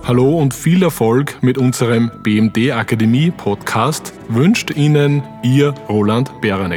Hallo und viel Erfolg mit unserem BMD Akademie Podcast wünscht Ihnen Ihr Roland Beranek.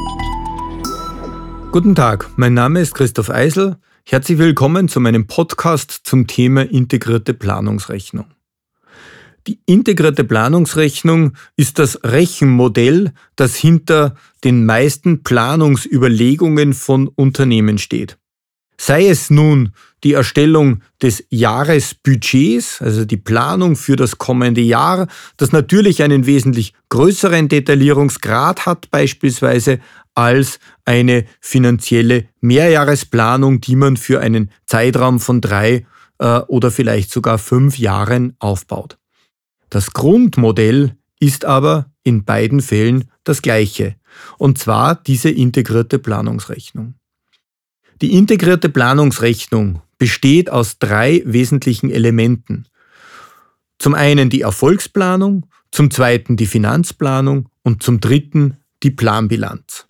Guten Tag, mein Name ist Christoph Eisel. Herzlich willkommen zu meinem Podcast zum Thema integrierte Planungsrechnung. Die integrierte Planungsrechnung ist das Rechenmodell, das hinter den meisten Planungsüberlegungen von Unternehmen steht. Sei es nun die Erstellung des Jahresbudgets, also die Planung für das kommende Jahr, das natürlich einen wesentlich größeren Detaillierungsgrad hat beispielsweise als eine finanzielle Mehrjahresplanung, die man für einen Zeitraum von 3 oder vielleicht sogar 5 Jahren aufbaut. Das Grundmodell ist aber in beiden Fällen das gleiche, und zwar diese integrierte Planungsrechnung. Die integrierte Planungsrechnung besteht aus 3 wesentlichen Elementen. Zum einen die Erfolgsplanung, zum zweiten die Finanzplanung und zum dritten die Planbilanz.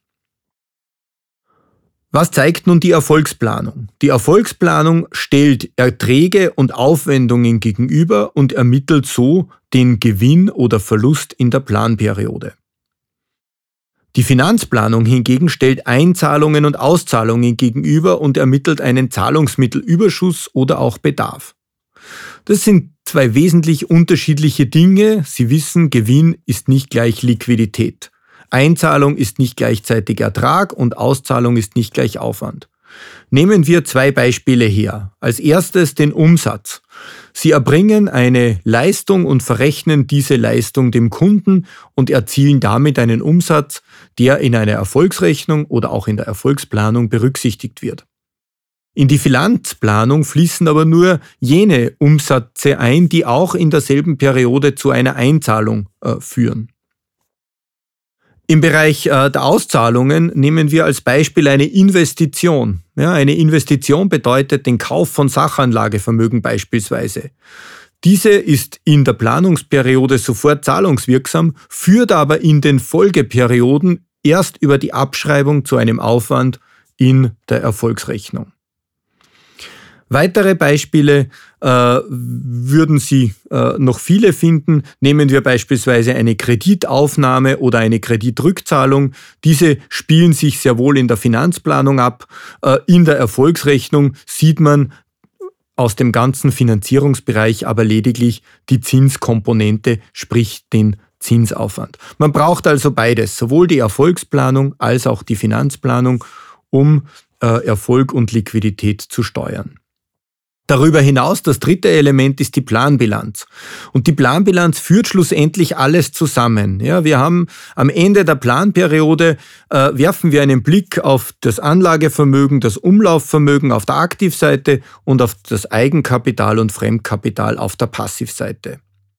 Was zeigt nun die Erfolgsplanung? Die Erfolgsplanung stellt Erträge und Aufwendungen gegenüber und ermittelt so den Gewinn oder Verlust in der Planperiode. Die Finanzplanung hingegen stellt Einzahlungen und Auszahlungen gegenüber und ermittelt einen Zahlungsmittelüberschuss oder auch Bedarf. Das sind 2 wesentlich unterschiedliche Dinge. Sie wissen, Gewinn ist nicht gleich Liquidität. Einzahlung ist nicht gleichzeitig Ertrag und Auszahlung ist nicht gleich Aufwand. Nehmen wir 2 Beispiele her. Als erstes den Umsatz. Sie erbringen eine Leistung und verrechnen diese Leistung dem Kunden und erzielen damit einen Umsatz, der in einer Erfolgsrechnung oder auch in der Erfolgsplanung berücksichtigt wird. In die Finanzplanung fließen aber nur jene Umsätze ein, die auch in derselben Periode zu einer Einzahlung führen. Im Bereich der Auszahlungen nehmen wir als Beispiel eine Investition. Ja, eine Investition bedeutet den Kauf von Sachanlagevermögen beispielsweise. Diese ist in der Planungsperiode sofort zahlungswirksam, führt aber in den Folgeperioden erst über die Abschreibung zu einem Aufwand in der Erfolgsrechnung. Weitere Beispiele würden Sie noch viele finden. Nehmen wir beispielsweise eine Kreditaufnahme oder eine Kreditrückzahlung. Diese spielen sich sehr wohl in der Finanzplanung ab. In der Erfolgsrechnung sieht man aus dem ganzen Finanzierungsbereich aber lediglich die Zinskomponente, sprich den Zinsaufwand. Man braucht also beides, sowohl die Erfolgsplanung als auch die Finanzplanung, um Erfolg und Liquidität zu steuern. Darüber hinaus, das dritte Element ist die Planbilanz. Und die Planbilanz führt schlussendlich alles zusammen. Ja, wir haben am Ende der Planperiode, werfen wir einen Blick auf das Anlagevermögen, das Umlaufvermögen auf der Aktivseite und auf das Eigenkapital und Fremdkapital auf der Passivseite.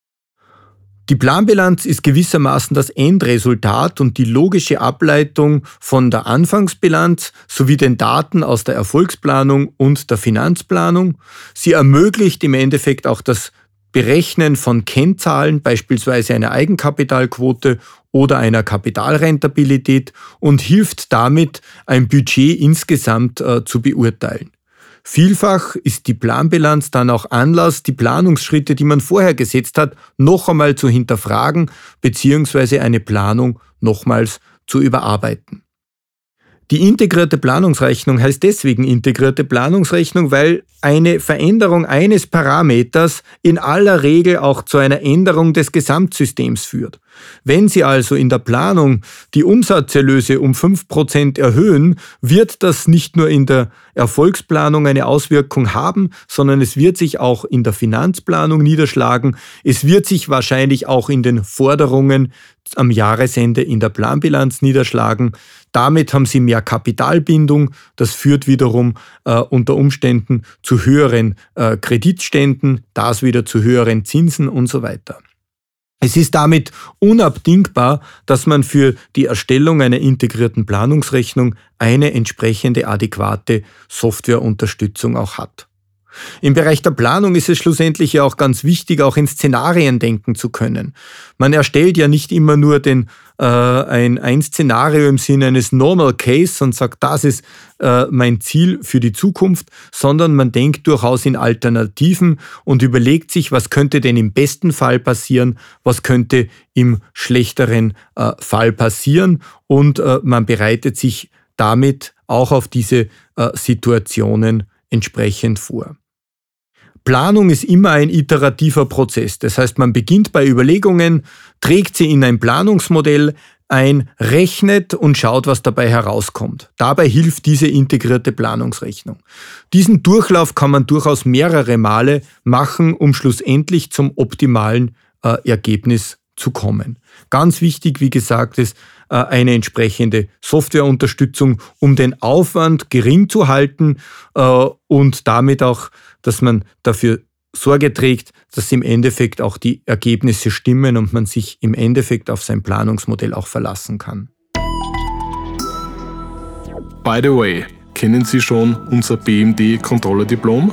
Die Planbilanz ist gewissermaßen das Endresultat und die logische Ableitung von der Anfangsbilanz sowie den Daten aus der Erfolgsplanung und der Finanzplanung. Sie ermöglicht im Endeffekt auch das Berechnen von Kennzahlen, beispielsweise einer Eigenkapitalquote oder einer Kapitalrentabilität, und hilft damit, ein Budget insgesamt zu beurteilen. Vielfach ist die Planbilanz dann auch Anlass, die Planungsschritte, die man vorher gesetzt hat, noch einmal zu hinterfragen bzw. eine Planung nochmals zu überarbeiten. Die integrierte Planungsrechnung heißt deswegen integrierte Planungsrechnung, weil eine Veränderung eines Parameters in aller Regel auch zu einer Änderung des Gesamtsystems führt. Wenn Sie also in der Planung die Umsatzerlöse um 5% erhöhen, wird das nicht nur in der Erfolgsplanung eine Auswirkung haben, sondern es wird sich auch in der Finanzplanung niederschlagen. Es wird sich wahrscheinlich auch in den Forderungen am Jahresende in der Planbilanz niederschlagen. Damit haben Sie mehr Kapitalbindung. Das führt wiederum unter Umständen zu höheren Kreditständen, das wieder zu höheren Zinsen und so weiter. Es ist damit unabdingbar, dass man für die Erstellung einer integrierten Planungsrechnung eine entsprechende adäquate Softwareunterstützung auch hat. Im Bereich der Planung ist es schlussendlich ja auch ganz wichtig, auch in Szenarien denken zu können. Man erstellt ja nicht immer nur ein Szenario im Sinne eines Normal Case und sagt, das ist mein Ziel für die Zukunft, sondern man denkt durchaus in Alternativen und überlegt sich, was könnte denn im besten Fall passieren, was könnte im schlechteren Fall passieren, und man bereitet sich damit auch auf diese Situationen entsprechend vor. Planung ist immer ein iterativer Prozess. Das heißt, man beginnt bei Überlegungen, trägt sie in ein Planungsmodell ein, rechnet und schaut, was dabei herauskommt. Dabei hilft diese integrierte Planungsrechnung. Diesen Durchlauf kann man durchaus mehrere Male machen, um schlussendlich zum optimalen Ergebnis zu kommen. Ganz wichtig, wie gesagt, ist eine entsprechende Softwareunterstützung, um den Aufwand gering zu halten und damit auch, dass man dafür Sorge trägt, dass im Endeffekt auch die Ergebnisse stimmen und man sich im Endeffekt auf sein Planungsmodell auch verlassen kann. By the way, kennen Sie schon unser BMD-Controller-Diplom?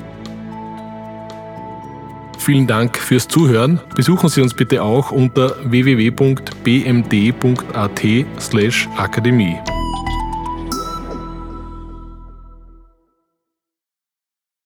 Vielen Dank fürs Zuhören. Besuchen Sie uns bitte auch unter www.bmd.at/akademie.